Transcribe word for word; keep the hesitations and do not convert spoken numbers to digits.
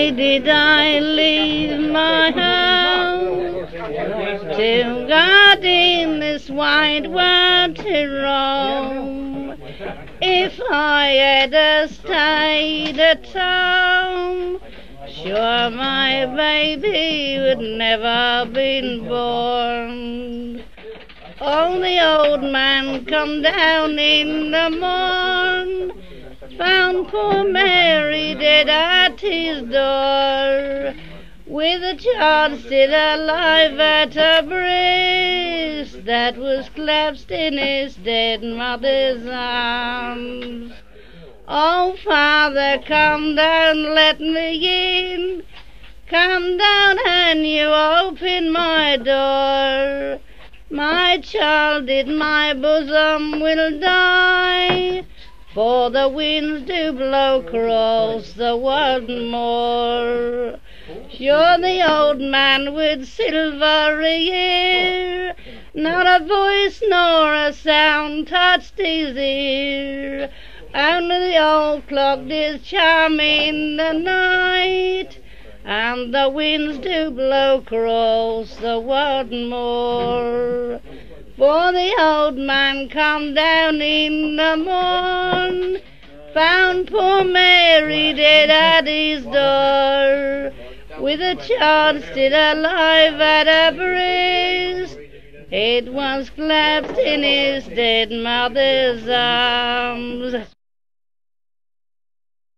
Why did I leave my home to God in this wide world to roam? If I had a stayed at home, sure my baby would never been born. Oh, the old man come down in the morn, found poor Mary dead at his door, with a child still alive at her breast, that was clasped in his dead mother's arms. Oh, Father, come down, let me in. Come down and you open my door. My child in my bosom will die, for the winds do blow across the world more. Sure the old man with silvery hair, not a voice nor a sound touched his ear. Only the old clock did chime in the night, and the winds do blow across the world more. For the old man come down in the morn, found poor Mary dead at his door, with a child still alive at her breast, it was clasped in his dead mother's arms.